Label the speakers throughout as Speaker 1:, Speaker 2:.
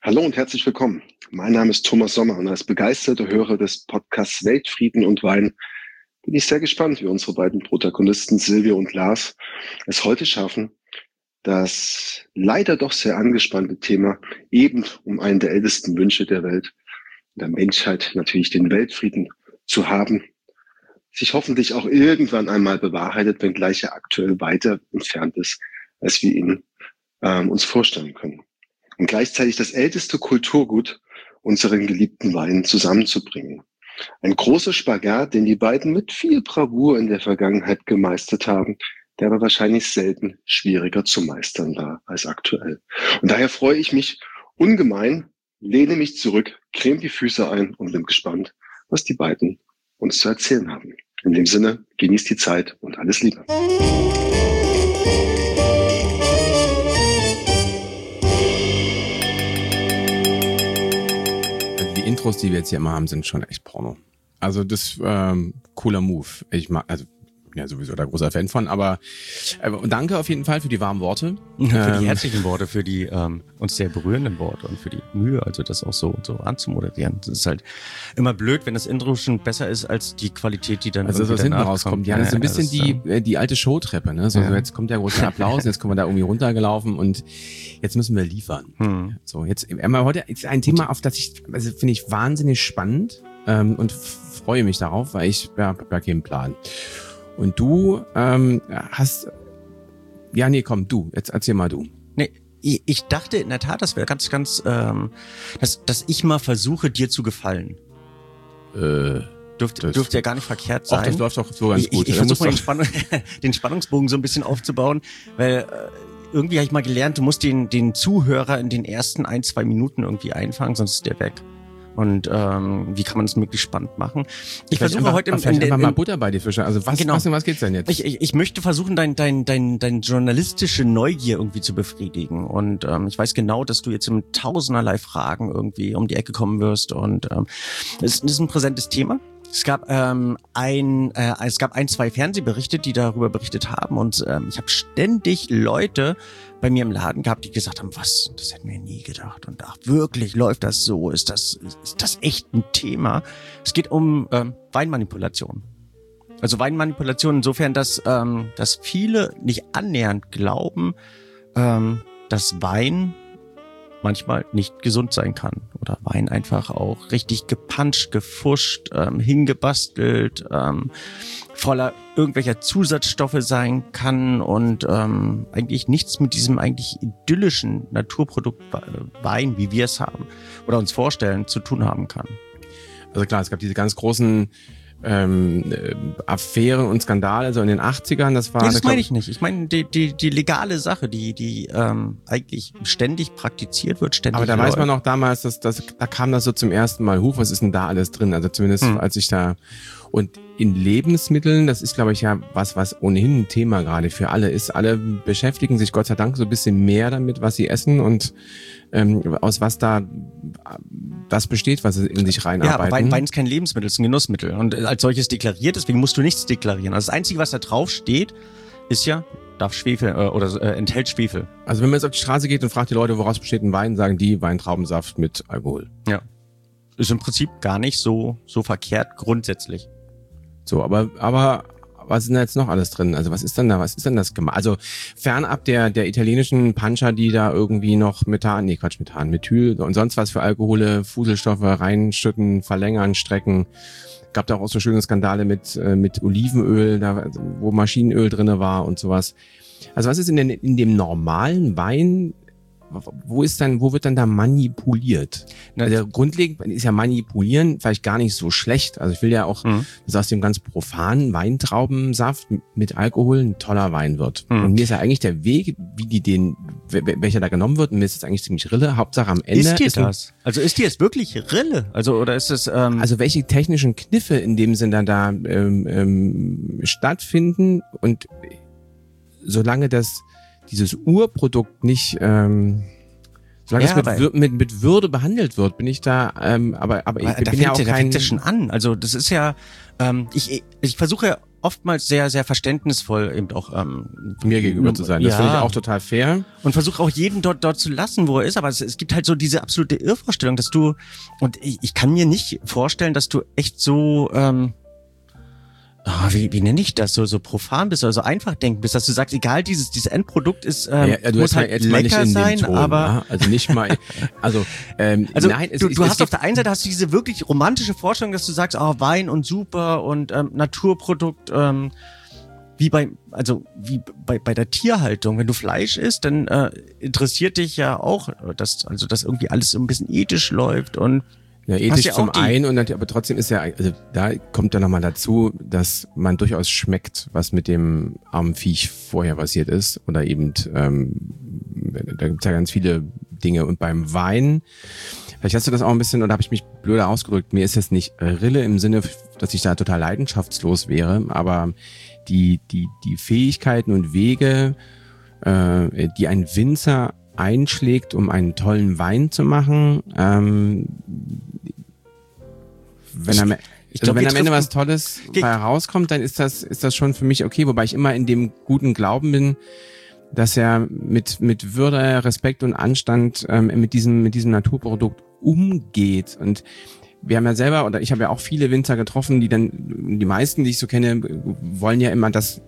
Speaker 1: Hallo und herzlich willkommen. Mein Name ist Thomas Sommer und als begeisterter Hörer des Podcasts Weltfrieden und Wein bin ich sehr gespannt, wie unsere beiden Protagonisten Silvia und Lars es heute schaffen, das leider doch sehr angespannte Thema eben um einen der ältesten Wünsche der Welt, der Menschheit, natürlich den Weltfrieden zu haben, sich hoffentlich auch irgendwann einmal bewahrheitet, wenngleich er aktuell weiter entfernt ist, als wir ihn uns vorstellen können. Und gleichzeitig das älteste Kulturgut, unseren geliebten Wein zusammenzubringen. Ein großer Spagat, den die beiden mit viel Bravour in der Vergangenheit gemeistert haben, der aber wahrscheinlich selten schwieriger zu meistern war als aktuell. Und daher freue ich mich ungemein, lehne mich zurück, creme die Füße ein und bin gespannt, was die beiden uns zu erzählen haben. In dem Sinne, genießt die Zeit und alles Liebe.
Speaker 2: Die Intros, die wir jetzt hier immer haben, sind schon echt Porno. Also das cooler Move. Ich mag, also ja sowieso da großer Fan von, aber danke auf jeden Fall für die warmen Worte.
Speaker 3: Für die herzlichen Worte, für die uns sehr berührenden Worte und für die Mühe, also das auch so anzumoderieren. Das ist halt immer blöd, wenn das Intro schon besser ist als die Qualität, die dann
Speaker 2: also was hinten rauskommt. Ja, das ist ein bisschen die alte Showtreppe, ne? So jetzt kommt der große Applaus, jetzt kommen wir da irgendwie runtergelaufen und jetzt müssen wir liefern. So, jetzt heute ist ein Thema, auf das finde ich wahnsinnig spannend und freue mich darauf, weil ich habe ja keinen Plan. Und du hast... Ja, nee, komm, jetzt erzähl mal du.
Speaker 3: Nee, ich dachte in der Tat, das wäre ganz, dass ich mal versuche, dir zu gefallen. Dürfte ja gar nicht verkehrt sein.
Speaker 2: Ach, das läuft doch so ganz gut.
Speaker 3: Ich versuche mal den Spannungsbogen so ein bisschen aufzubauen, weil irgendwie habe ich mal gelernt, du musst den Zuhörer in den ersten 1-2 Minuten irgendwie einfangen, sonst ist der weg. Und wie kann man das möglichst spannend machen? Ich versuche heute
Speaker 2: einfach mal Butter bei die Fische. Also was geht's denn jetzt?
Speaker 3: Ich möchte versuchen, dein journalistische Neugier irgendwie zu befriedigen. Und ich weiß genau, dass du jetzt mit tausenderlei Fragen irgendwie um die Ecke kommen wirst. Und es ist ein präsentes Thema. Es gab 1-2 Fernsehberichte, die darüber berichtet haben, und ich habe ständig Leute bei mir im Laden gehabt, die gesagt haben, was, das hätten wir nie gedacht, und ach, wirklich läuft das so, ist das echt ein Thema? Es geht um Weinmanipulation. Also Weinmanipulation insofern, dass viele nicht annähernd glauben, dass Wein manchmal nicht gesund sein kann oder Wein einfach auch richtig gepanscht, gefuscht, hingebastelt, voller irgendwelcher Zusatzstoffe sein kann und eigentlich nichts mit diesem eigentlich idyllischen Naturprodukt Wein, wie wir es haben oder uns vorstellen, zu tun haben kann.
Speaker 2: Also klar, es gab diese ganz großen Affären und Skandale so in den 80ern, das war...
Speaker 3: Nee, das meine ich nicht. Ich meine die legale Sache, die eigentlich ständig praktiziert wird, ständig.
Speaker 2: Aber da weiß man noch damals, da kam das so zum ersten Mal, was ist denn da alles drin? Also zumindest als ich da... Und in Lebensmitteln, das ist, glaube ich, ja was ohnehin ein Thema gerade für alle ist. Alle beschäftigen sich Gott sei Dank so ein bisschen mehr damit, was sie essen und aus was da das besteht, was sie in sich reinarbeiten.
Speaker 3: Ja, aber Wein ist kein Lebensmittel, es ist ein Genussmittel und als solches deklariert, deswegen musst du nichts deklarieren. Also das Einzige, was da drauf steht, ist ja, darf Schwefel enthält Schwefel.
Speaker 2: Also wenn man jetzt auf die Straße geht und fragt die Leute, woraus besteht ein Wein, sagen die Weintraubensaft mit Alkohol.
Speaker 3: Ja. Ist im Prinzip gar nicht so verkehrt grundsätzlich.
Speaker 2: So, aber was ist denn da jetzt noch alles drin? Also was ist denn das gemacht? Also fernab der italienischen Puncher, die da irgendwie noch Methyl und sonst was für Alkohole, Fuselstoffe reinschütten, verlängern, strecken. Gab da auch so schöne Skandale mit Olivenöl, da, wo Maschinenöl drinne war und sowas. Also was ist in dem normalen Wein? Wo wird dann da manipuliert? Also grundlegend ist ja manipulieren vielleicht gar nicht so schlecht. Also ich will ja auch, dass aus dem ganz profanen Weintraubensaft mit Alkohol ein toller Wein wird. Und mir ist ja eigentlich der Weg, welcher da genommen wird, und mir ist es eigentlich ziemlich Rille. Hauptsache am Ende.
Speaker 3: Ist dir das? Also ist dir es wirklich Rille? Also oder ist es?
Speaker 2: Also welche technischen Kniffe in dem Sinne da stattfinden, und solange dieses Urprodukt nicht Solange das mit Würde behandelt wird, bin ich da, aber ich bin ja auch kein...
Speaker 3: Da fängt ja schon an. Also das ist ja, ich versuche ja oftmals sehr, sehr verständnisvoll eben auch
Speaker 2: mir gegenüber zu sein. Das finde ich auch total fair.
Speaker 3: Und versuche auch jeden dort zu lassen, wo er ist. Aber es gibt halt so diese absolute Irrvorstellung, dass du, und ich kann mir nicht vorstellen, dass du echt so, wie nenne ich das, so profan bist oder so einfach denken bist, dass du sagst, egal, dieses Endprodukt ist, muss halt
Speaker 2: jetzt
Speaker 3: lecker
Speaker 2: nicht in
Speaker 3: sein,
Speaker 2: den Ton,
Speaker 3: aber...
Speaker 2: Ja? Also nicht mal, nein.
Speaker 3: Du hast auf der einen Seite hast du diese wirklich romantische Vorstellung, dass du sagst, Wein und super und Naturprodukt, wie bei der Tierhaltung. Wenn du Fleisch isst, dann interessiert dich ja auch, dass irgendwie alles so ein bisschen ethisch läuft und
Speaker 2: ja, ethisch zum einen, aber trotzdem ist ja, also da kommt ja nochmal dazu, dass man durchaus schmeckt, was mit dem armen Viech vorher passiert ist. Oder eben, da gibt's ja ganz viele Dinge. Und beim Wein, vielleicht hast du das auch ein bisschen, oder habe ich mich blöder ausgedrückt, mir ist es nicht Rille im Sinne, dass ich da total leidenschaftslos wäre, aber die Fähigkeiten und Wege, die ein Winzer einschlägt, um einen tollen Wein zu machen, wenn am Ende was Tolles herauskommt, dann ist das schon für mich okay, wobei ich immer in dem guten Glauben bin, dass er mit Würde, Respekt und Anstand mit diesem Naturprodukt umgeht. Und wir haben ja selber, oder ich habe ja auch viele Winzer getroffen, die meisten, die ich so kenne, wollen ja immer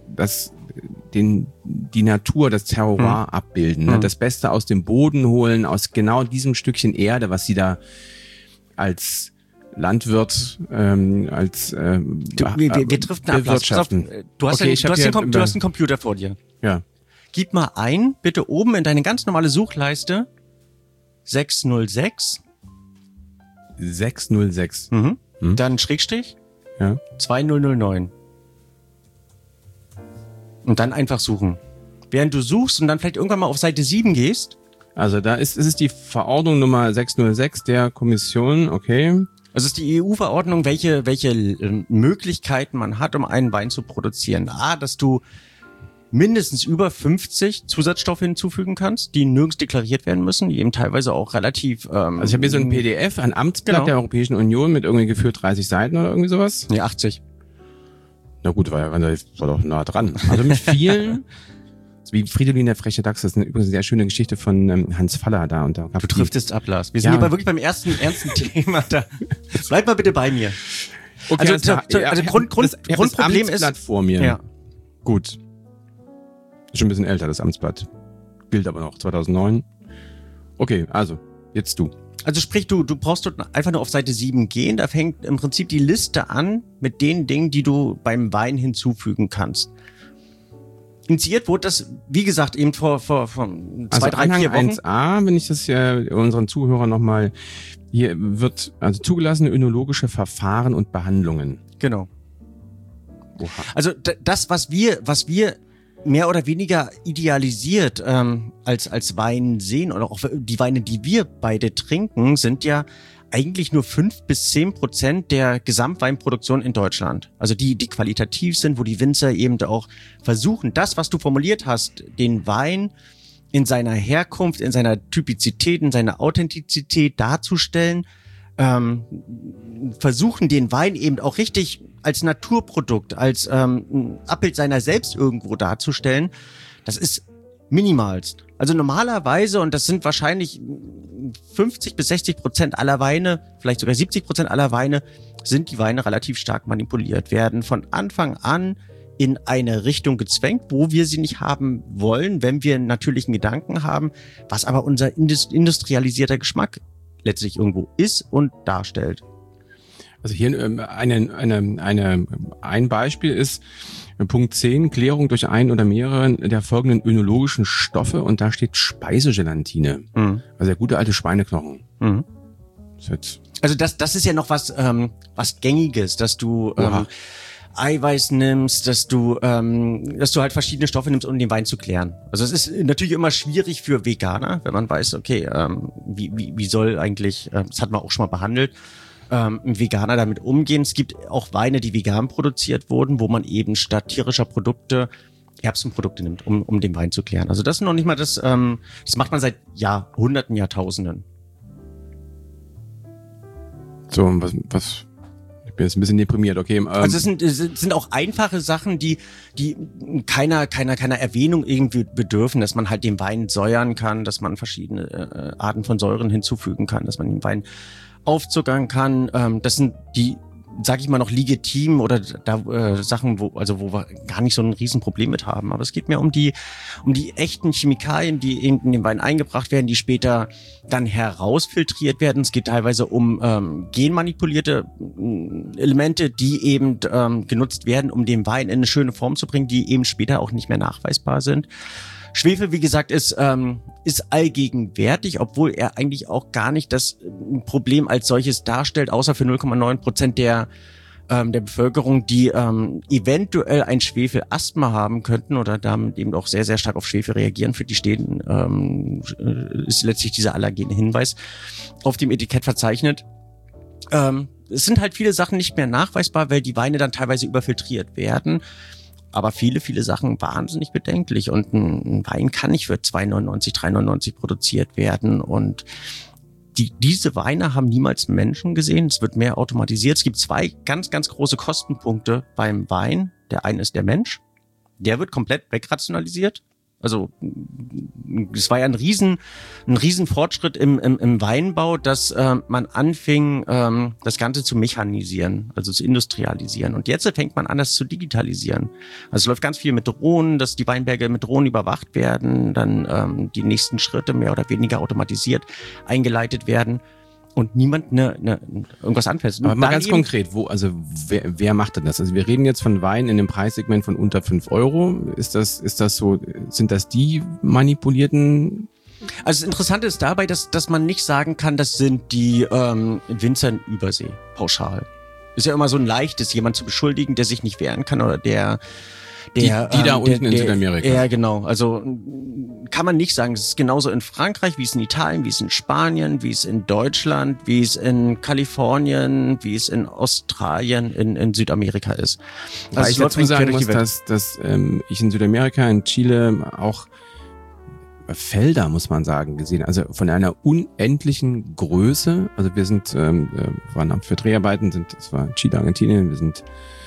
Speaker 2: die Natur, das Terroir abbilden, ne? Das Beste aus dem Boden holen, aus genau diesem Stückchen Erde, was sie da als Landwirt,
Speaker 3: wir driften ab. Du hast einen Computer vor dir.
Speaker 2: Ja.
Speaker 3: Gib mal ein, bitte oben in deine ganz normale Suchleiste 606.
Speaker 2: 606.
Speaker 3: Dann Schrägstrich.
Speaker 2: Ja.
Speaker 3: 2009. Und dann einfach suchen. Während du suchst und dann vielleicht irgendwann mal auf Seite 7 gehst.
Speaker 2: Also da ist die Verordnung Nummer 606 der Kommission, okay.
Speaker 3: Also es ist die EU-Verordnung, welche Möglichkeiten man hat, um einen Wein zu produzieren. Dass du mindestens über 50 Zusatzstoffe hinzufügen kannst, die nirgends deklariert werden müssen, die eben teilweise auch relativ...
Speaker 2: also ich habe hier so ein PDF, ein Amtsblatt der Europäischen Union mit irgendwie geführt 30 Seiten oder irgendwie sowas.
Speaker 3: Nee, 80.
Speaker 2: Na gut, war doch nah dran. Also mit vielen... Wie Fridolin der freche Dachs, das ist übrigens eine sehr schöne Geschichte von Hans Faller da. Und da
Speaker 3: du driftest ab, Lars. Wir sind aber wirklich beim ersten ernsten Thema da. Bleib mal bitte bei mir.
Speaker 2: Okay,
Speaker 3: also Grundproblem ist...
Speaker 2: Amtsblatt vor mir.
Speaker 3: Ja.
Speaker 2: Gut. Ist schon ein bisschen älter, das Amtsblatt. Gilt aber noch, 2009. Okay, also, jetzt du.
Speaker 3: Also sprich, du brauchst dort einfach nur auf Seite 7 gehen. Da fängt im Prinzip die Liste an mit den Dingen, die du beim Wein hinzufügen kannst. Initiiert wurde das, wie gesagt, eben vor 2, 3, 4 Wochen.
Speaker 2: 1a, wenn ich das ja unseren Zuhörern nochmal, hier wird also zugelassene önologische Verfahren und Behandlungen.
Speaker 3: Genau.
Speaker 2: Oha.
Speaker 3: Also das, was wir mehr oder weniger idealisiert als Wein sehen, oder auch die Weine, die wir beide trinken, sind ja eigentlich nur 5-10% der Gesamtweinproduktion in Deutschland. Also die qualitativ sind, wo die Winzer eben auch versuchen, das, was du formuliert hast, den Wein in seiner Herkunft, in seiner Typizität, in seiner Authentizität darzustellen, versuchen den Wein eben auch richtig als Naturprodukt, als Abbild seiner selbst irgendwo darzustellen. Das ist minimalst. Also normalerweise, und das sind wahrscheinlich 50-60% aller Weine, vielleicht sogar 70% aller Weine, sind die Weine relativ stark manipuliert, werden von Anfang an in eine Richtung gezwängt, wo wir sie nicht haben wollen, wenn wir einen natürlichen Gedanken haben, was aber unser industrialisierter Geschmack letztlich irgendwo ist und darstellt.
Speaker 2: Also hier ein Beispiel ist Punkt 10, Klärung durch einen oder mehrere der folgenden önologischen Stoffe, und da steht Speisegelatine. Also der gute alte Schweineknochen.
Speaker 3: Also das ist ja noch was Gängiges, dass du Eiweiß nimmst, dass du halt verschiedene Stoffe nimmst, um den Wein zu klären. Also es ist natürlich immer schwierig für Veganer, wenn man weiß, okay, wie soll eigentlich, das hat man auch schon mal behandelt, ein Veganer damit umgehen. Es gibt auch Weine, die vegan produziert wurden, wo man eben statt tierischer Produkte Erbsenprodukte nimmt, um den Wein zu klären. Also das ist noch nicht mal das macht man seit Jahrhunderten, Jahrtausenden.
Speaker 2: So, was ich bin jetzt ein bisschen deprimiert, okay.
Speaker 3: Also es sind auch einfache Sachen, die keiner Erwähnung irgendwie bedürfen, dass man halt den Wein säuern kann, dass man verschiedene Arten von Säuren hinzufügen kann, dass man den Wein aufzuckern kann. Das sind die, sag ich mal, noch legitim oder Sachen, wo wir gar nicht so ein Riesenproblem mit haben. Aber es geht mir um die echten Chemikalien, die eben in den Wein eingebracht werden, die später dann herausfiltriert werden. Es geht teilweise um genmanipulierte Elemente, die eben genutzt werden, um den Wein in eine schöne Form zu bringen, die eben später auch nicht mehr nachweisbar sind. Schwefel, wie gesagt, ist allgegenwärtig, obwohl er eigentlich auch gar nicht das Problem als solches darstellt, außer für 0,9% der Bevölkerung, die eventuell ein Schwefelasthma haben könnten oder damit eben auch sehr, sehr stark auf Schwefel reagieren. Für die ist letztlich dieser allergene Hinweis auf dem Etikett verzeichnet. Es sind halt viele Sachen nicht mehr nachweisbar, weil die Weine dann teilweise überfiltriert werden. Aber viele Sachen wahnsinnig bedenklich. Und ein Wein kann nicht für 2,99, 3,99 produziert werden. Und diese Weine haben niemals Menschen gesehen. Es wird mehr automatisiert. Es gibt 2 ganz, ganz große Kostenpunkte beim Wein. Der eine ist der Mensch. Der wird komplett wegrationalisiert. Also es war ja ein riesen Fortschritt im Weinbau, dass man anfing, das Ganze zu mechanisieren, also zu industrialisieren. Und jetzt fängt man an, das zu digitalisieren. Also es läuft ganz viel mit Drohnen, dass die Weinberge mit Drohnen überwacht werden, dann die nächsten Schritte mehr oder weniger automatisiert eingeleitet werden. Und niemand irgendwas anfasst.
Speaker 2: Aber mal ganz konkret, wer macht denn das? Also wir reden jetzt von Wein in dem Preissegment von unter 5 Euro. Ist das so, sind das die manipulierten?
Speaker 3: Also das Interessante ist dabei, dass man nicht sagen kann, das sind die Winzer in Übersee, pauschal. Ist ja immer so ein leichtes, jemand zu beschuldigen, der sich nicht wehren kann oder
Speaker 2: die da unten in Südamerika.
Speaker 3: Ja, genau. Also kann man nicht sagen. Es ist genauso in Frankreich, wie es in Italien, wie es in Spanien, wie es in Deutschland, wie es in Kalifornien, wie es in Australien, in Südamerika ist.
Speaker 2: Also ich dazu sagen muss, dass ich in Südamerika, in Chile auch Felder, muss man sagen, gesehen. Also von einer unendlichen Größe. Also wir waren für Dreharbeiten, das war Chile, Argentinien, wir sind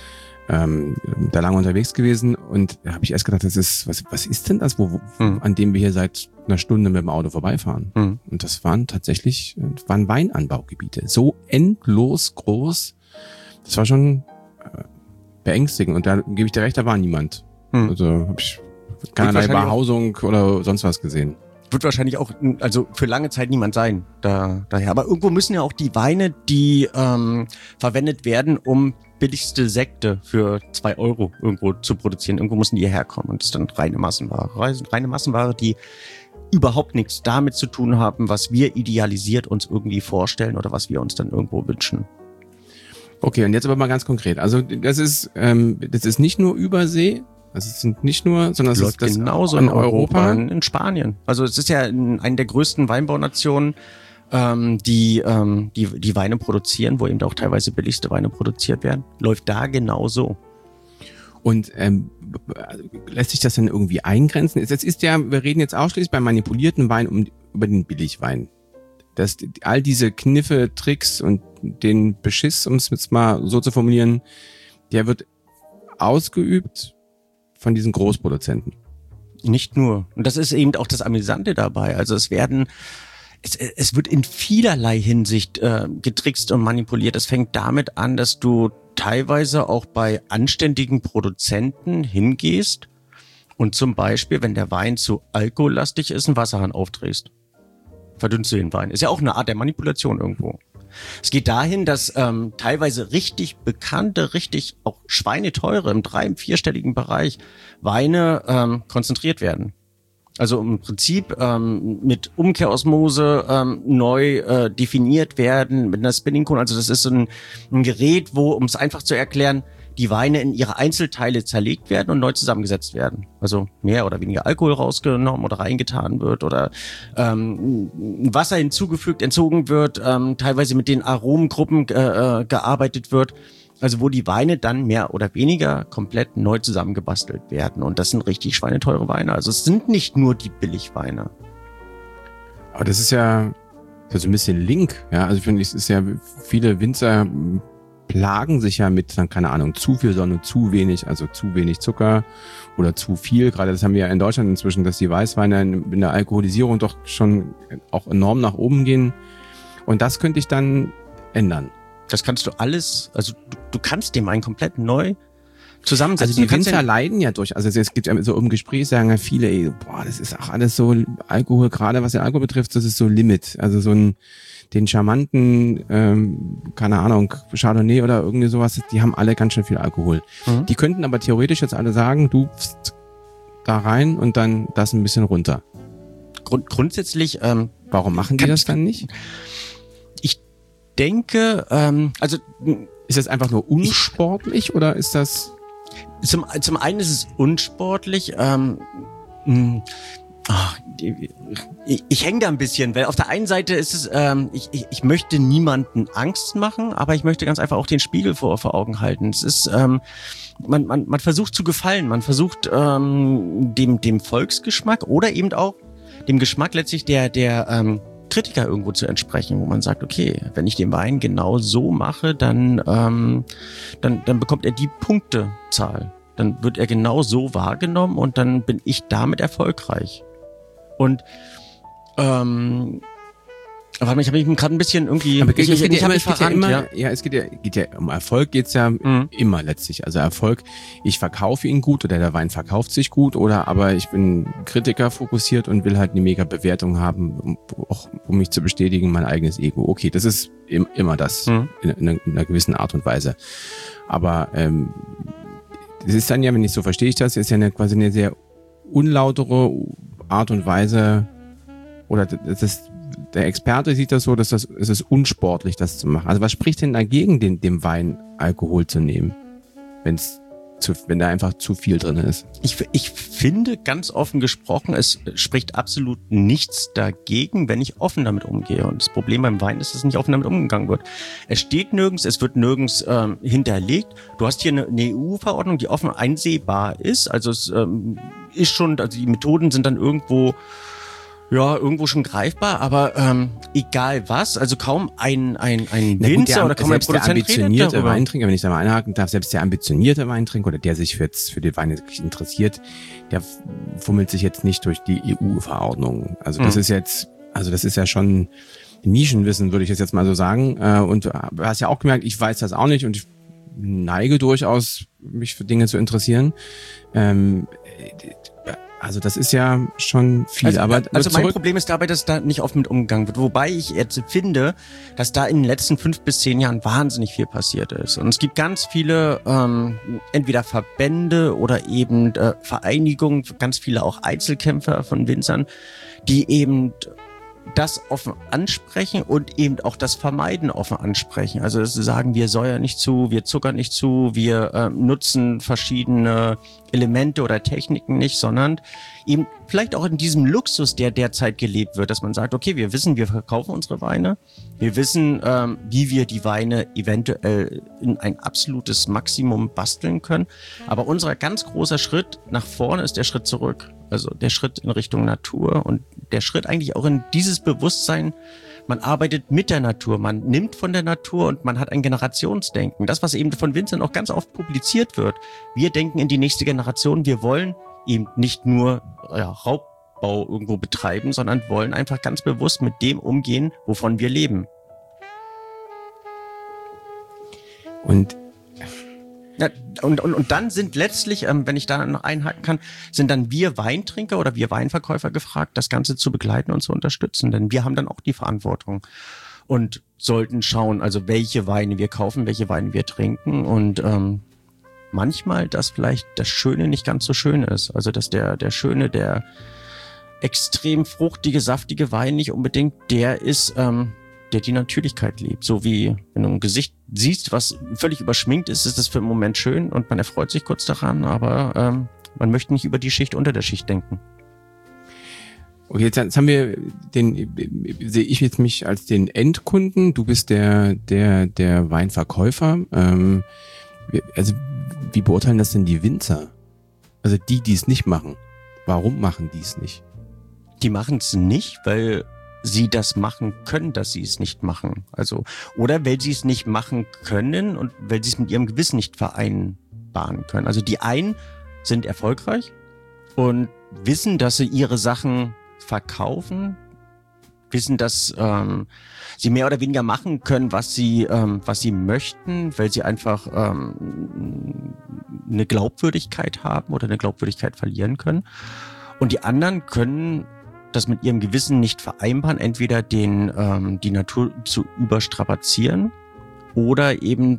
Speaker 2: da lange unterwegs gewesen und da habe ich erst gedacht, das ist, was ist denn das, an dem wir hier seit einer Stunde mit dem Auto vorbeifahren? Und das waren Weinanbaugebiete. So endlos groß. Das war schon beängstigend und da gebe ich dir recht, da war niemand. Also habe ich keinerlei Behausung oder sonst was gesehen.
Speaker 3: Wird wahrscheinlich auch, also für lange Zeit niemand sein, daher. Aber irgendwo müssen ja auch die Weine, die verwendet werden, um billigste Sekte für 2 Euro irgendwo zu produzieren. Irgendwo müssen die hierher kommen und das ist dann reine Massenware, die überhaupt nichts damit zu tun haben, was wir idealisiert uns irgendwie vorstellen oder was wir uns dann irgendwo wünschen.
Speaker 2: Okay, und jetzt aber mal ganz konkret. Also das ist nicht nur Übersee, also es sind nicht nur, sondern es
Speaker 3: läuft
Speaker 2: ist
Speaker 3: genauso in Europa, in Spanien. Also es ist ja eine der größten Weinbaunationen, die Weine produzieren, wo eben auch teilweise billigste Weine produziert werden, läuft da genauso.
Speaker 2: Und lässt sich das denn irgendwie eingrenzen? Wir reden jetzt ausschließlich bei manipulierten Wein über den Billigwein. All diese Kniffe, Tricks und den Beschiss, um es jetzt mal so zu formulieren, der wird ausgeübt von diesen Großproduzenten.
Speaker 3: Nicht nur. Und das ist eben auch das Amüsante dabei. Also es wird in vielerlei Hinsicht getrickst und manipuliert. Es fängt damit an, dass du teilweise auch bei anständigen Produzenten hingehst und zum Beispiel, wenn der Wein zu alkohollastig ist, einen Wasserhahn aufdrehst. Verdünnst du den Wein. Ist ja auch eine Art der Manipulation irgendwo. Es geht dahin, dass teilweise richtig bekannte, richtig auch schweineteure im 3-, 4-stelligen Bereich Weine konzentriert werden. Also im Prinzip mit Umkehrosmose neu definiert werden, mit einer Spinning Cone. Also das ist so ein Gerät, wo, um es einfach zu erklären, die Weine in ihre Einzelteile zerlegt werden und neu zusammengesetzt werden. Also mehr oder weniger Alkohol rausgenommen oder reingetan wird oder Wasser hinzugefügt, entzogen wird, teilweise mit den Aromengruppen gearbeitet wird. Also wo die Weine dann mehr oder weniger komplett neu zusammengebastelt werden. Und das sind richtig schweineteure Weine. Also es sind nicht nur die Billigweine.
Speaker 2: Aber das ist ja so ein bisschen Link. Ja, also ich finde, es ist ja, viele Winzer plagen sich ja mit, dann keine Ahnung, zu viel Sonne, zu wenig, also zu wenig Zucker oder zu viel. Gerade das haben wir ja in Deutschland inzwischen, dass die Weißweine in der Alkoholisierung doch schon auch enorm nach oben gehen. Und das könnte ich dann ändern.
Speaker 3: Das kannst du alles, also du kannst dem einen komplett neu zusammensetzen.
Speaker 2: Also die Winzer leiden ja durch, also es gibt ja so im Gespräch, sagen ja viele, ey, boah, das ist auch alles so Alkohol, gerade was den Alkohol betrifft, das ist so Limit. Also so den charmanten, keine Ahnung, Chardonnay oder irgendwie sowas, die haben alle ganz schön viel Alkohol. Die könnten aber theoretisch jetzt alle sagen, du da rein und dann das ein bisschen runter.
Speaker 3: Grundsätzlich,
Speaker 2: warum machen die das dann nicht?
Speaker 3: Ich denke, also
Speaker 2: ist das einfach nur unsportlich oder ist das?
Speaker 3: Zum einen ist es unsportlich. Ich hänge da ein bisschen, weil auf der einen Seite ist es, ich möchte niemanden Angst machen, aber ich möchte ganz einfach auch den Spiegel vor Augen halten. Es ist, man versucht zu gefallen, man versucht dem Volksgeschmack oder eben auch dem Geschmack letztlich der Kritiker irgendwo zu entsprechen, wo man sagt, okay, wenn ich den Wein genau so mache, dann bekommt er die Punktezahl. Dann wird er genau so wahrgenommen und dann bin ich damit erfolgreich. Und aber ich habe mich gerade ein bisschen irgendwie.
Speaker 2: Aber es geht ja um Erfolg, geht's ja immer letztlich. Also Erfolg, ich verkaufe ihn gut oder der Wein verkauft sich gut oder aber ich bin Kritiker fokussiert und will halt eine mega Bewertung haben, um mich zu bestätigen, mein eigenes Ego. Okay, das ist immer das in einer gewissen Art und Weise. Aber das ist dann ja, wenn ich so verstehe ich das, ist ja quasi eine sehr unlautere Art und Weise oder der Experte sieht das so, dass es ist unsportlich, das zu machen. Also was spricht denn dagegen, dem Wein Alkohol zu nehmen, wenn da einfach zu viel drin ist?
Speaker 3: Ich finde, ganz offen gesprochen, es spricht absolut nichts dagegen, wenn ich offen damit umgehe. Und das Problem beim Wein ist, dass nicht offen damit umgegangen wird. Es steht nirgends, es wird nirgends hinterlegt. Du hast hier eine EU-Verordnung, die offen einsehbar ist. Also es ist schon, also die Methoden sind dann irgendwo schon greifbar, aber egal was, also kaum ein Winzer oder kaum ein Produzent
Speaker 2: ambitionierte Weintrinker, wenn ich da mal einhaken darf, selbst der ambitionierte Weintrinker oder der sich für die Weine wirklich interessiert, der fummelt sich jetzt nicht durch die EU-Verordnung. Also das ist ja schon Nischenwissen, würde ich jetzt mal so sagen. Und du hast ja auch gemerkt, ich weiß das auch nicht und ich neige durchaus, mich für Dinge zu interessieren. Also das ist ja schon viel.
Speaker 3: Also mein Problem ist dabei, dass da nicht offen mit umgegangen wird. Wobei ich jetzt finde, dass da in den letzten 5 bis 10 Jahren wahnsinnig viel passiert ist. Und es gibt ganz viele entweder Verbände oder eben Vereinigungen, ganz viele auch Einzelkämpfer von Winzern, die eben das offen ansprechen und eben auch das Vermeiden offen ansprechen. Also dass sie sagen, wir säuern nicht zu, wir zuckern nicht zu, wir nutzen verschiedene Elemente oder Techniken nicht, sondern eben vielleicht auch in diesem Luxus, der derzeit gelebt wird, dass man sagt, okay, wir wissen, wir verkaufen unsere Weine, wir wissen, wie wir die Weine eventuell in ein absolutes Maximum basteln können, aber unser ganz großer Schritt nach vorne ist der Schritt zurück. Also der Schritt in Richtung Natur und der Schritt eigentlich auch in dieses Bewusstsein, man arbeitet mit der Natur, man nimmt von der Natur und man hat ein Generationsdenken. Das, was eben von Winzern auch ganz oft publiziert wird. Wir denken in die nächste Generation, wir wollen eben nicht nur Raubbau irgendwo betreiben, sondern wollen einfach ganz bewusst mit dem umgehen, wovon wir leben.
Speaker 2: Und
Speaker 3: dann sind letztlich, wenn ich da noch einhaken kann, sind dann wir Weintrinker oder wir Weinverkäufer gefragt, das Ganze zu begleiten und zu unterstützen. Denn wir haben dann auch die Verantwortung und sollten schauen, also welche Weine wir kaufen, welche Weine wir trinken und manchmal, dass vielleicht das Schöne nicht ganz so schön ist. Also dass der schöne, der extrem fruchtige, saftige Wein nicht unbedingt der ist, der die Natürlichkeit liebt. So wie, wenn du ein Gesicht siehst, was völlig überschminkt ist, ist das für einen Moment schön und man erfreut sich kurz daran, aber man möchte nicht über die Schicht unter der Schicht denken.
Speaker 2: Okay, jetzt haben wir sehe ich jetzt mich als den Endkunden, du bist der Weinverkäufer. Also wie beurteilen das denn die Winzer? Also die es nicht machen. Warum machen die es nicht?
Speaker 3: Die machen es nicht, weil sie das machen können, dass sie es nicht machen. Also, oder weil sie es nicht machen können und weil sie es mit ihrem Gewissen nicht vereinbaren können. Also die einen sind erfolgreich und wissen, dass sie ihre Sachen verkaufen, wissen, dass sie mehr oder weniger machen können, was sie möchten, weil sie einfach eine Glaubwürdigkeit haben oder eine Glaubwürdigkeit verlieren können. Und die anderen können das mit ihrem Gewissen nicht vereinbaren, entweder die Natur zu überstrapazieren oder eben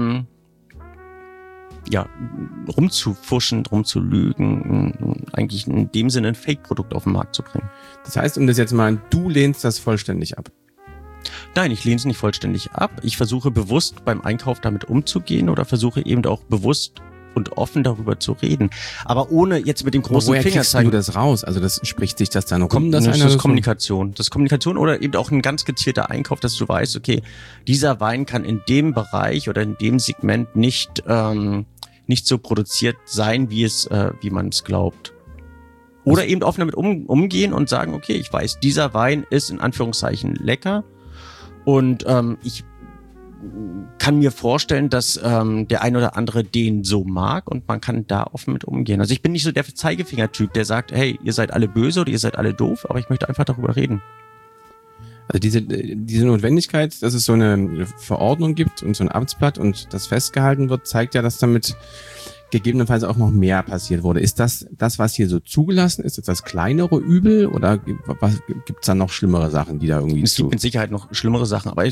Speaker 3: rumzufuschen, rumzulügen, eigentlich in dem Sinne ein Fake-Produkt auf den Markt zu bringen.
Speaker 2: Das heißt, um das jetzt mal, du lehnst das vollständig ab?
Speaker 3: Nein, ich lehne es nicht vollständig ab. Ich versuche bewusst beim Einkauf damit umzugehen oder versuche eben auch bewusst und offen darüber zu reden. Aber ohne jetzt mit dem großen Finger zeigen.
Speaker 2: Du das raus? Also das spricht sich das dann noch rum?
Speaker 3: Das ist Kommunikation. Das ist Kommunikation oder eben auch ein ganz gezielter Einkauf, dass du weißt, okay, dieser Wein kann in dem Bereich oder in dem Segment nicht so produziert sein, wie man es glaubt. Oder eben offen damit umgehen und sagen, okay, ich weiß, dieser Wein ist in Anführungszeichen lecker und ich kann mir vorstellen, dass der ein oder andere den so mag und man kann da offen mit umgehen. Also ich bin nicht so der Zeigefinger-Typ, der sagt, hey, ihr seid alle böse oder ihr seid alle doof, aber ich möchte einfach darüber reden.
Speaker 2: Also diese Notwendigkeit, dass es so eine Verordnung gibt und so ein Amtsblatt und das festgehalten wird, zeigt ja, dass damit gegebenenfalls auch noch mehr passiert wurde. Ist das, was hier so zugelassen ist, das kleinere Übel oder gibt's da noch schlimmere Sachen, die da irgendwie
Speaker 3: Es gibt mit Sicherheit noch schlimmere Sachen, aber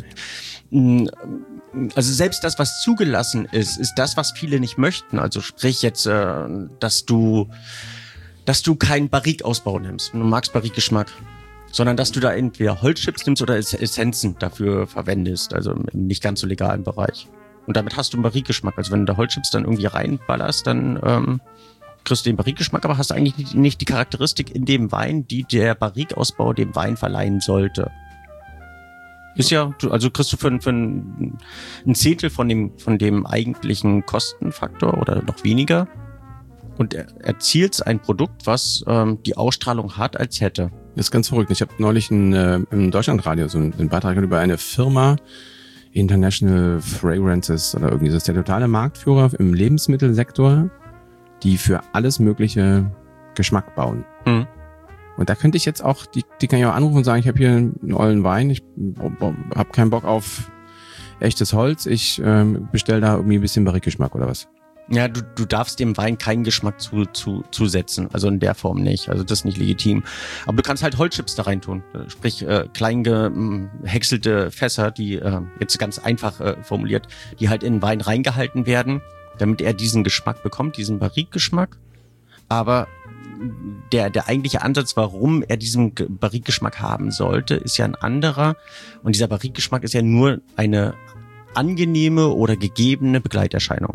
Speaker 3: also selbst das, was zugelassen ist das, was viele nicht möchten. Also sprich jetzt, dass du keinen Barrique-Ausbau nimmst. Du magst Barrique-Geschmack. Sondern dass du da entweder Holzchips nimmst oder Essenzen dafür verwendest, also im nicht ganz so legalen Bereich. Und damit hast du einen Barrique-Geschmack. Also wenn du da Holzchips dann irgendwie reinballerst, dann kriegst du den Barrique-Geschmack, aber hast du eigentlich nicht die Charakteristik in dem Wein, die der Barrique-Ausbau dem Wein verleihen sollte. Ist ja, also kriegst du für ein Zehntel von dem eigentlichen Kostenfaktor oder noch weniger und erzielst ein Produkt, was die Ausstrahlung hat, als hätte.
Speaker 2: Das ist ganz verrückt. Ich habe neulich im Deutschlandradio so einen Beitrag über eine Firma, International Fragrances oder irgendwie so, das ist der totale Marktführer im Lebensmittelsektor, die für alles mögliche Geschmack bauen. Mhm. Und da könnte ich jetzt auch, die kann ich auch anrufen und sagen, ich habe hier einen ollen Wein, ich habe keinen Bock auf echtes Holz, ich bestelle da irgendwie ein bisschen Barrique-Geschmack oder was.
Speaker 3: Ja, du darfst dem Wein keinen Geschmack zusetzen, also in der Form nicht, also das ist nicht legitim. Aber du kannst halt Holzchips da reintun, sprich klein gehäckselte Fässer, die jetzt ganz einfach formuliert, die halt in den Wein reingehalten werden, damit er diesen Geschmack bekommt, diesen Barrique-Geschmack. Aber der eigentliche Ansatz, warum er diesen Barrique-Geschmack haben sollte, ist ja ein anderer. Und dieser Barrique-Geschmack ist ja nur eine angenehme oder gegebene Begleiterscheinung.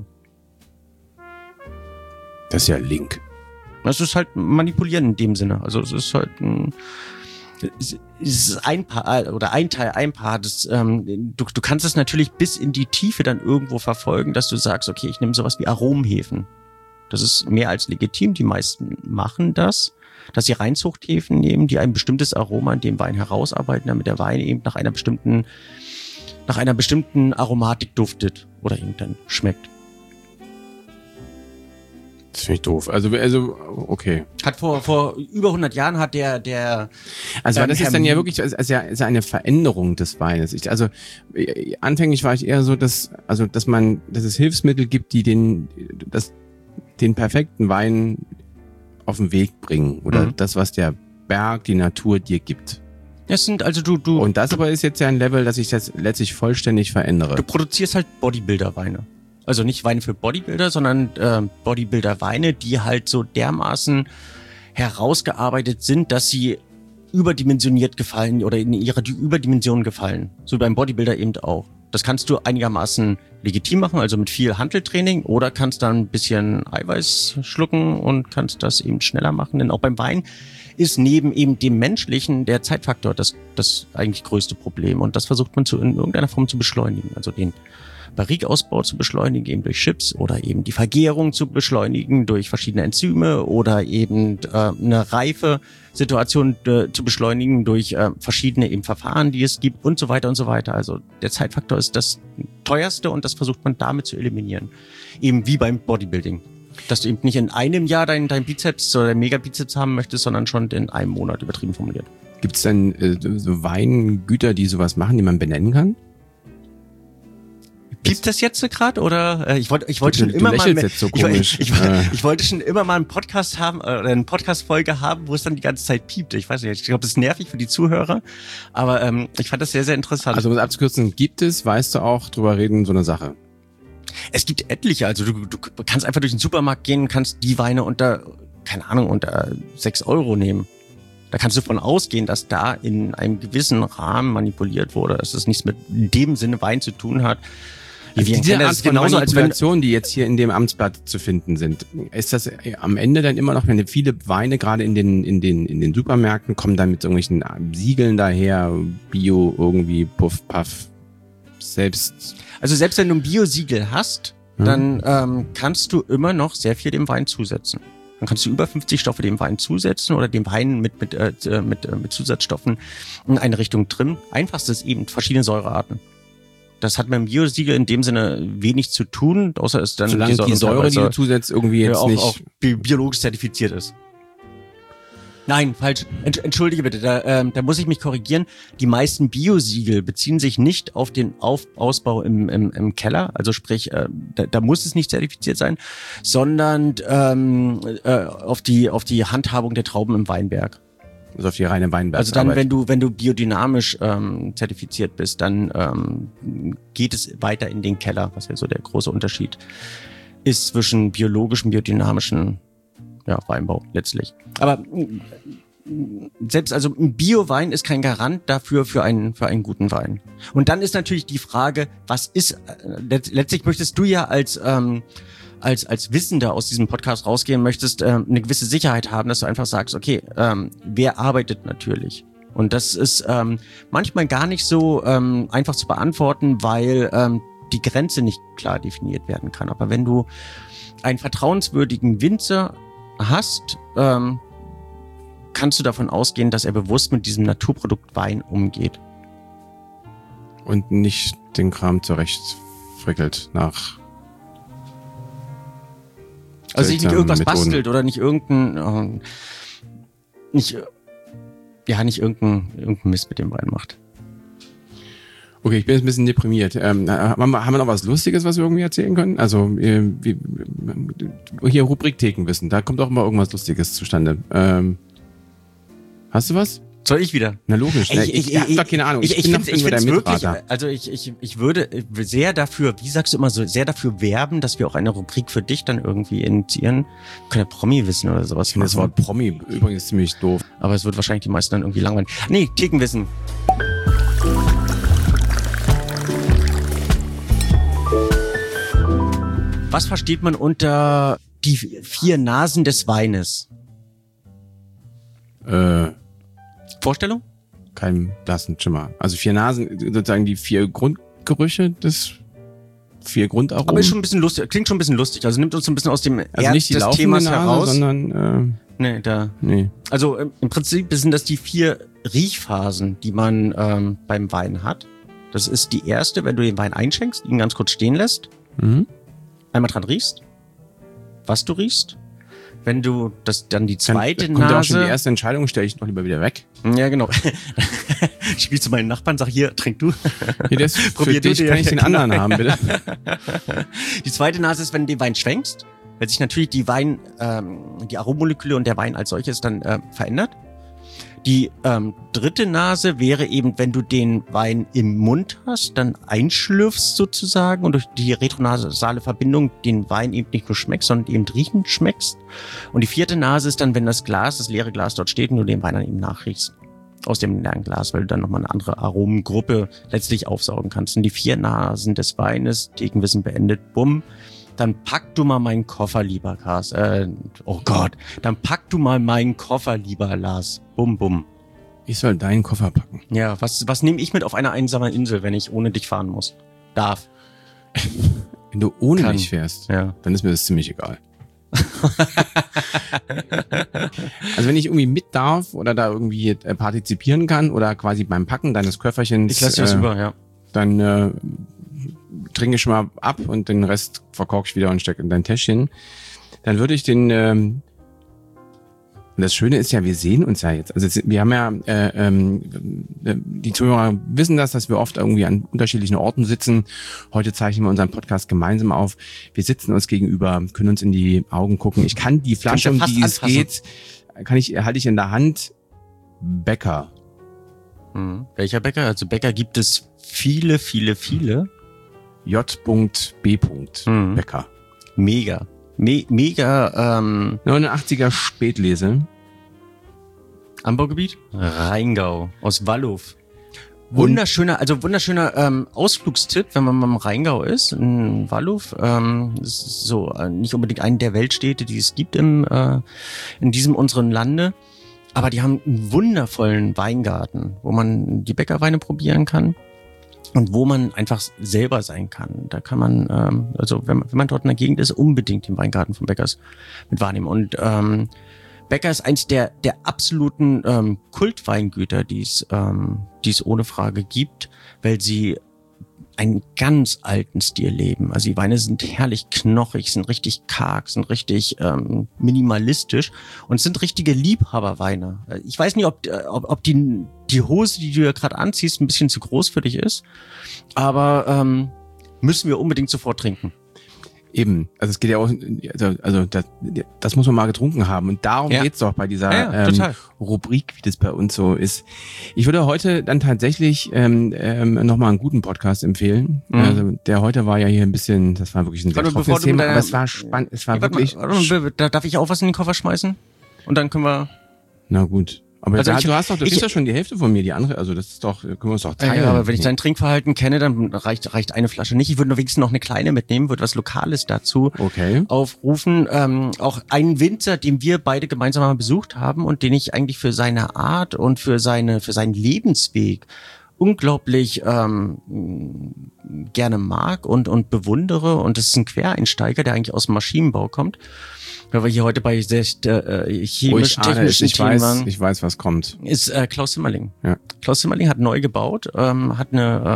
Speaker 2: Das ist ja Link.
Speaker 3: Das ist halt manipulieren in dem Sinne. Also es ist halt es ist ein Paar oder ein Teil, ein Paar. Du kannst es natürlich bis in die Tiefe dann irgendwo verfolgen, dass du sagst, okay, ich nehme sowas wie Aromenhefen. Das ist mehr als legitim. Die meisten machen das, dass sie Reinzuchthefen nehmen, die ein bestimmtes Aroma in dem Wein herausarbeiten, damit der Wein eben nach einer bestimmten Aromatik duftet oder eben dann schmeckt.
Speaker 2: Das finde ich doof. Also, okay.
Speaker 3: Hat vor über 100 Jahren hat der
Speaker 2: also das ist dann ja wirklich, ist eine Veränderung des Weines. Anfänglich war ich eher so, dass es Hilfsmittel gibt, die den perfekten Wein auf den Weg bringen oder das, was der Berg, die Natur dir gibt.
Speaker 3: Das sind also du.
Speaker 2: Und das aber ist jetzt ja ein Level, dass ich das letztlich vollständig verändere.
Speaker 3: Du produzierst halt Bodybuilder-Weine. Also nicht Weine für Bodybuilder, sondern Bodybuilder-Weine, die halt so dermaßen herausgearbeitet sind, dass sie überdimensioniert gefallen oder in ihrer Überdimension gefallen. So beim Bodybuilder eben auch. Das kannst du einigermaßen legitim machen, also mit viel Hanteltraining, oder kannst dann ein bisschen Eiweiß schlucken und kannst das eben schneller machen. Denn auch beim Wein ist neben eben dem menschlichen der Zeitfaktor das eigentlich größte Problem. Und das versucht man in irgendeiner Form zu beschleunigen. Also den Barrikausbau zu beschleunigen, eben durch Chips oder eben die Vergärung zu beschleunigen durch verschiedene Enzyme oder eben eine reife Situation zu beschleunigen durch verschiedene eben Verfahren, die es gibt und so weiter und so weiter. Also der Zeitfaktor ist das teuerste und das versucht man damit zu eliminieren. Eben wie beim Bodybuilding. Dass du eben nicht in einem Jahr dein Bizeps oder dein Megabizeps haben möchtest, sondern schon in einem Monat, übertrieben formuliert.
Speaker 2: Gibt es denn so Weingüter, die sowas machen, die man benennen kann?
Speaker 3: Piept das jetzt gerade oder ich wollte schon immer mal
Speaker 2: jetzt so komisch.
Speaker 3: Ich wollte schon immer mal einen Podcast haben oder eine Podcast-Folge haben, wo es dann die ganze Zeit piept. Ich weiß nicht, ich glaube, das ist nervig für die Zuhörer, aber ich fand das sehr, sehr interessant.
Speaker 2: Also um es abzukürzen, gibt es, weißt du auch, drüber reden, so eine Sache?
Speaker 3: Es gibt etliche, also du kannst einfach durch den Supermarkt gehen und kannst die Weine unter 6 € nehmen. Da kannst du davon ausgehen, dass da in einem gewissen Rahmen manipuliert wurde, dass das nichts mit in dem Sinne Wein zu tun hat.
Speaker 2: Diese Art von Manipulationen, die jetzt hier in dem Amtsblatt zu finden sind, ist das am Ende dann immer noch, wenn viele Weine gerade in den Supermärkten kommen, dann mit irgendwelchen Siegeln daher, Bio irgendwie, Puff, Puff, selbst.
Speaker 3: Also selbst wenn du ein Bio-Siegel hast, dann kannst du immer noch sehr viel dem Wein zusetzen. Dann kannst du über 50 Stoffe dem Wein zusetzen oder dem Wein mit Zusatzstoffen in eine Richtung trimmen. Einfachstes eben verschiedene Säurearten. Das hat mit dem Biosiegel in dem Sinne wenig zu tun, außer es dann
Speaker 2: solange die Säure, die du zusetzt, irgendwie jetzt
Speaker 3: auch biologisch zertifiziert ist. Nein, falsch. Entschuldige bitte, da muss ich mich korrigieren. Die meisten Biosiegel beziehen sich nicht auf den Ausbau im Keller, also sprich, da muss es nicht zertifiziert sein, sondern auf die Handhabung der Trauben im Weinberg.
Speaker 2: Also auf die reine Weinbergsarbeit.
Speaker 3: Also dann, wenn du biodynamisch zertifiziert bist, dann geht es weiter in den Keller, was ja so der große Unterschied ist zwischen biologischem, biodynamischen Weinbau letztlich. Aber selbst also ein Bio-Wein ist kein Garant dafür für einen guten Wein. Und dann ist natürlich die Frage, was ist letztlich möchtest du ja als Wissender aus diesem Podcast rausgehen möchtest, eine gewisse Sicherheit haben, dass du einfach sagst, okay, wer arbeitet natürlich? Und das ist manchmal gar nicht so einfach zu beantworten, weil die Grenze nicht klar definiert werden kann. Aber wenn du einen vertrauenswürdigen Winzer hast, kannst du davon ausgehen, dass er bewusst mit diesem Naturprodukt Wein umgeht.
Speaker 2: Und nicht den Kram zurecht frickelt nach.
Speaker 3: Also sich nicht irgendwas bastelt oder nicht irgendein Mist mit dem Wein macht.
Speaker 2: Okay, ich bin jetzt ein bisschen deprimiert. Haben wir noch was Lustiges, was wir irgendwie erzählen können? Also hier Rubrik Thekenwissen, da kommt auch immer irgendwas Lustiges zustande. Hast du was?
Speaker 3: Soll ich wieder?
Speaker 2: Na logisch. Ich hab doch keine Ahnung. Ich bin nur der Mitrater.
Speaker 3: Also ich würde sehr dafür, wie sagst du immer so, sehr dafür werben, dass wir auch eine Rubrik für dich dann irgendwie initiieren. Wir können ja Promi-Wissen oder sowas machen.
Speaker 2: Das Wort Promi übrigens ziemlich doof.
Speaker 3: Aber es wird wahrscheinlich die meisten dann irgendwie langweilig. Nee, Thekenwissen. Was versteht man unter die 4 Nasen des Weines? Vorstellung?
Speaker 2: Kein blassen Schimmer. Also 4 Nasen, sozusagen die 4 Grundgerüche des 4 Grundaromen.
Speaker 3: Aber ist schon ein bisschen lustig, klingt schon ein bisschen lustig. Also nimmt uns so ein bisschen aus dem
Speaker 2: Ernst nicht die
Speaker 3: des
Speaker 2: laufende
Speaker 3: Themas
Speaker 2: Nase,
Speaker 3: heraus.
Speaker 2: Sondern
Speaker 3: Nee. Also im Prinzip sind das die 4 Riechphasen, die man beim Wein hat. Das ist die erste, wenn du den Wein einschenkst, ihn ganz kurz stehen lässt. Einmal dran riechst, was du riechst. Wenn du dann die zweite
Speaker 2: kommt
Speaker 3: Nase...
Speaker 2: ja auch schon die erste Entscheidung, stelle ich noch lieber wieder weg.
Speaker 3: Ja, genau. Ich spiel zu meinen Nachbarn, sag hier, trink du.
Speaker 2: Hier, das probier dich, kann ich den anderen haben, bitte.
Speaker 3: Die zweite Nase ist, wenn du den Wein schwenkst, weil sich natürlich die Arommoleküle und der Wein als solches dann verändert. Die dritte Nase wäre eben, wenn du den Wein im Mund hast, dann einschlürfst sozusagen und durch die retronasale Verbindung den Wein eben nicht nur schmeckst, sondern eben riechend schmeckst. Und die vierte Nase ist dann, wenn das leere Glas dort steht und du den Wein dann eben nachriechst. Aus dem leeren Glas, weil du dann nochmal eine andere Aromengruppe letztlich aufsaugen kannst. Und die 4 Nasen des Weines, Thekenwissen beendet, bumm, Dann pack du mal meinen Koffer, lieber oh Gott. Dann pack du mal meinen Koffer, lieber Lars. Bum, bum.
Speaker 2: Ich soll deinen Koffer packen.
Speaker 3: Ja, was nehme ich mit auf einer einsamen Insel, wenn ich ohne dich fahren muss? Darf.
Speaker 2: Wenn du ohne mich fährst,
Speaker 3: ja,
Speaker 2: dann ist mir das ziemlich egal. Also wenn ich irgendwie mit darf oder da irgendwie partizipieren kann oder quasi beim Packen deines Köfferchens,
Speaker 3: ich lasse dir das über, ja.
Speaker 2: Dann trinke ich schon mal ab und den Rest verkork ich wieder und stecke in dein Täschchen. Dann würde ich den und das Schöne ist ja, wir sehen uns ja jetzt. Also wir haben ja, die Zuhörer wissen das, dass wir oft irgendwie an unterschiedlichen Orten sitzen. Heute zeichnen wir unseren Podcast gemeinsam auf. Wir sitzen uns gegenüber, können uns in die Augen gucken. Ich kann die Flasche, um die es geht, halte ich in der Hand. Bäcker.
Speaker 3: Welcher Bäcker? Also Bäcker gibt es viele, viele, viele.
Speaker 2: J.B. Bäcker.
Speaker 3: Mega. Mega
Speaker 2: 89er Spätlese.
Speaker 3: Anbaugebiet? Rheingau aus Wallow. Wunderschöner Ausflugstipp, wenn man mal im Rheingau ist, in Wallow. Ist so nicht unbedingt eine der Weltstädte, die es gibt in diesem unseren Lande. Aber die haben einen wundervollen Weingarten, wo man die Bäckerweine probieren kann. Und wo man einfach selber sein kann. Da kann man, wenn man dort in der Gegend ist, unbedingt den Weingarten von Bäckers mit wahrnehmen. Und Bäcker ist eins der absoluten Kultweingüter, die es ohne Frage gibt, weil sie einen ganz alten Stil leben. Also die Weine sind herrlich knochig, sind richtig karg, sind richtig minimalistisch und sind richtige Liebhaberweine. Ich weiß nicht, ob die Hose, die du ja gerade anziehst, ein bisschen zu groß für dich ist, aber müssen wir unbedingt sofort trinken.
Speaker 2: Eben, also es geht ja auch, also das muss man mal getrunken haben und darum geht's doch bei dieser Rubrik, wie das bei uns so ist. Ich würde heute dann tatsächlich nochmal einen guten Podcast empfehlen. Also der heute war ja hier ein bisschen, das war wirklich ein sehr trockenes Thema, aber es war spannend, es war wirklich...
Speaker 3: Darf ich auch was in den Koffer schmeißen? Und dann können wir...
Speaker 2: Na gut. Aber
Speaker 3: also
Speaker 2: du kriegst doch schon die Hälfte von mir, die andere, also das ist doch, können wir uns doch teilen.
Speaker 3: Ja, aber wenn ich dein Trinkverhalten kenne, dann reicht eine Flasche nicht. Ich würde nur wenigstens noch eine kleine mitnehmen, würde was Lokales dazu aufrufen. Auch einen Winzer, den wir beide gemeinsam mal besucht haben und den ich eigentlich für seine Art und für seinen Lebensweg unglaublich gerne mag und bewundere. Und das ist ein Quereinsteiger, der eigentlich aus dem Maschinenbau kommt. Weil wir hier heute bei chemischen, technischen Themen waren.
Speaker 2: Ich weiß, was kommt.
Speaker 3: Ist Klaus Zimmerling.
Speaker 2: Ja.
Speaker 3: Klaus Zimmerling hat neu gebaut, hat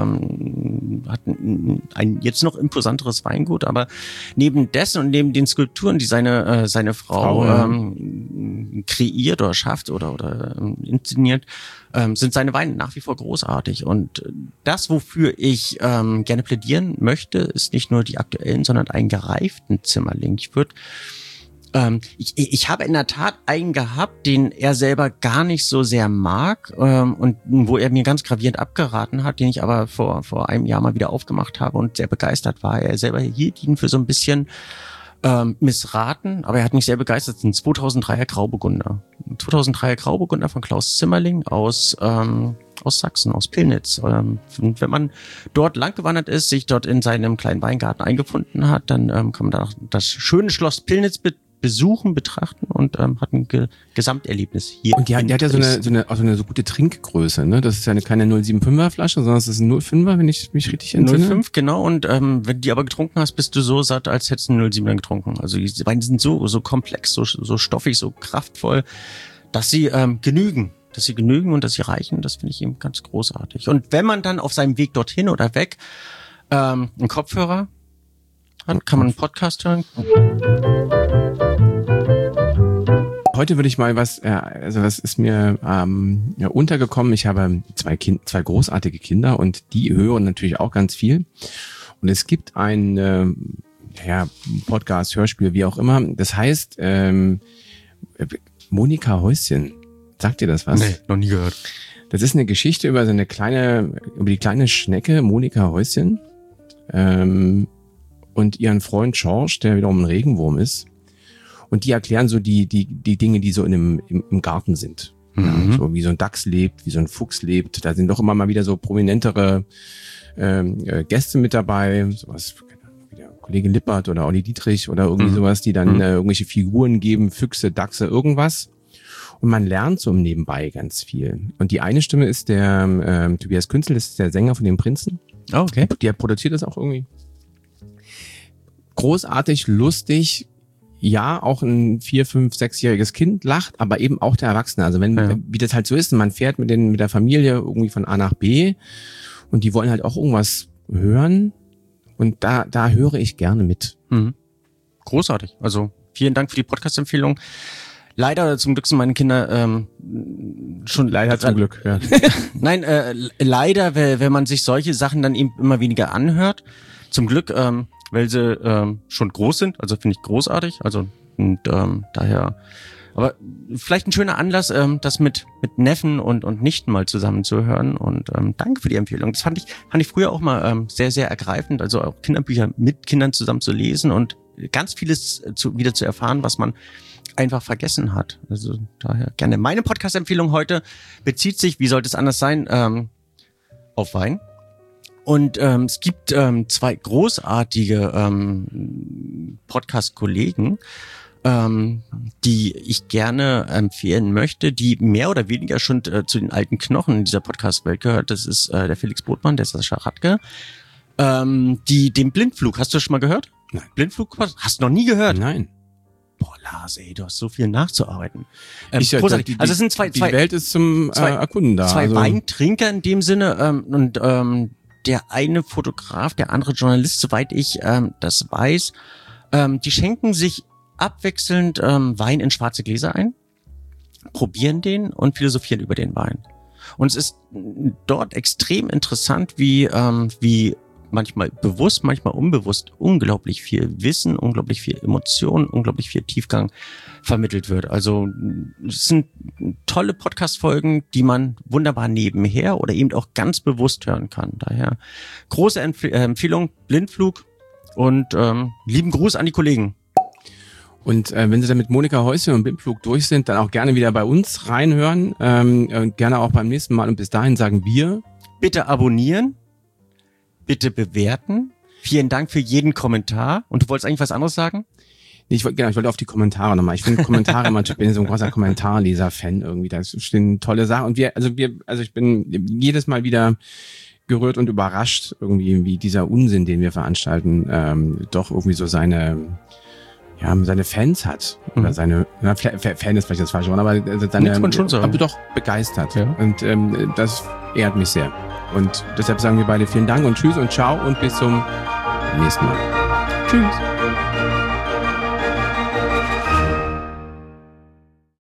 Speaker 3: ein jetzt noch imposanteres Weingut, aber neben dessen und neben den Skulpturen, die seine Frau kreiert oder schafft oder inszeniert, sind seine Weine nach wie vor großartig. Und das, wofür ich gerne plädieren möchte, ist nicht nur die aktuellen, sondern einen gereiften Zimmerling. Ich habe in der Tat einen gehabt, den er selber gar nicht so sehr mag und wo er mir ganz gravierend abgeraten hat, den ich aber vor einem Jahr mal wieder aufgemacht habe und sehr begeistert war. Er selber hielt ihn für so ein bisschen missraten, aber er hat mich sehr begeistert. Das ist ein 2003er Grauburgunder. Ein 2003er Grauburgunder von Klaus Zimmerling aus Sachsen, aus Pillnitz. Und wenn man dort langgewandert ist, sich dort in seinem kleinen Weingarten eingefunden hat, dann kann man da das schöne Schloss Pillnitz besuchen, betrachten und hat ein Gesamterlebnis hier.
Speaker 2: Und die hat ja so eine gute Trinkgröße, ne? Das ist ja keine 0,75er Flasche, sondern es ist ein 0,5er, wenn ich mich richtig entsinne.
Speaker 3: 0,5, genau. Und wenn du die aber getrunken hast, bist du so satt, als hättest du einen 0,7er getrunken. Also die Weine sind so komplex, so stoffig, so kraftvoll, dass sie genügen. Dass sie genügen und dass sie reichen. Das finde ich eben ganz großartig. Und wenn man dann auf seinem Weg dorthin oder weg einen Kopfhörer hat, kann man einen Podcast hören.
Speaker 2: Heute würde ich mal das ist mir untergekommen. Ich habe zwei großartige Kinder und die hören natürlich auch ganz viel. Und es gibt ein Podcast, Hörspiel, wie auch immer. Das heißt Monika Häuschen. Sagt dir das was?
Speaker 3: Nee, noch nie gehört.
Speaker 2: Das ist eine Geschichte über die kleine Schnecke Monika Häuschen und ihren Freund George, der wiederum ein Regenwurm ist. Und die erklären so die Dinge, die so im Garten sind. Ja, so wie so ein Dachs lebt, wie so ein Fuchs lebt. Da sind doch immer mal wieder so prominentere Gäste mit dabei. Sowas wie der Kollege Lippert oder Olli Dietrich oder irgendwie sowas, die dann irgendwelche Figuren geben, Füchse, Dachse, irgendwas. Und man lernt so im Nebenbei ganz viel. Und die eine Stimme ist der Tobias Künzel, das ist der Sänger von den Prinzen.
Speaker 3: Oh, okay.
Speaker 2: Der produziert das auch irgendwie. Großartig, lustig. Ja, auch ein 4-, 5-, 6-jähriges Kind lacht, aber eben auch der Erwachsene. Also wie das halt so ist, man fährt mit der Familie irgendwie von A nach B und die wollen halt auch irgendwas hören und da höre ich gerne mit.
Speaker 3: Mhm. Großartig. Also vielen Dank für die Podcast-Empfehlung. Leider oder zum Glück sind meine Kinder schon
Speaker 2: Leider zum Glück, ja.
Speaker 3: Nein, leider, wenn man sich solche Sachen dann eben immer weniger anhört. Zum Glück, weil sie schon groß sind, also finde ich großartig. Also und daher, aber vielleicht ein schöner Anlass, das mit Neffen und Nichten mal zusammen zu hören. Und danke für die Empfehlung. Das fand ich früher auch mal sehr, sehr ergreifend. Also auch Kinderbücher mit Kindern zusammen zu lesen und ganz vieles wieder zu erfahren, was man einfach vergessen hat. Also daher gerne. Meine Podcast-Empfehlung heute bezieht sich, wie sollte es anders sein, auf Wein. Und es gibt zwei großartige Podcast-Kollegen, die ich gerne empfehlen möchte, die mehr oder weniger schon zu den alten Knochen dieser Podcast-Welt gehört. Das ist der Felix Botmann, der Sascha Radke. Den Blindflug, hast du schon mal gehört?
Speaker 2: Nein.
Speaker 3: Blindflug? Hast du noch nie gehört?
Speaker 2: Nein.
Speaker 3: Boah, Lars, ey, du hast so viel nachzuarbeiten.
Speaker 2: Großartig.
Speaker 3: Also es sind zwei
Speaker 2: die Welt ist zum Erkunden da.
Speaker 3: Zwei Weintrinker in dem Sinne und der eine Fotograf, der andere Journalist, soweit ich das weiß, die schenken sich abwechselnd Wein in schwarze Gläser ein, probieren den und philosophieren über den Wein. Und es ist dort extrem interessant, wie manchmal bewusst, manchmal unbewusst unglaublich viel Wissen, unglaublich viel Emotion, unglaublich viel Tiefgang vermittelt wird. Also es sind tolle Podcast-Folgen, die man wunderbar nebenher oder eben auch ganz bewusst hören kann. Daher große Empfehlung, Blindflug und lieben Gruß an die Kollegen.
Speaker 2: Und wenn Sie dann mit Monika Häuschen und Blindflug durch sind, dann auch gerne wieder bei uns reinhören. Gerne auch beim nächsten Mal. Und bis dahin sagen wir:
Speaker 3: Bitte abonnieren. Bitte bewerten. Vielen Dank für jeden Kommentar. Und du wolltest eigentlich was anderes sagen?
Speaker 2: Nee, ich wollte auf die Kommentare nochmal. Ich finde Kommentare immer, ich bin so ein großer Kommentarleser-Fan irgendwie. Da stehen tolle Sachen. Und ich bin jedes Mal wieder gerührt und überrascht irgendwie, wie dieser Unsinn, den wir veranstalten, doch irgendwie so seine Fans hat. Oder Fan ist vielleicht das falsche Wort, aber aber doch begeistert. Ja. Und das ehrt mich sehr. Und deshalb sagen wir beide vielen Dank und tschüss und ciao und bis zum nächsten Mal.
Speaker 3: Tschüss.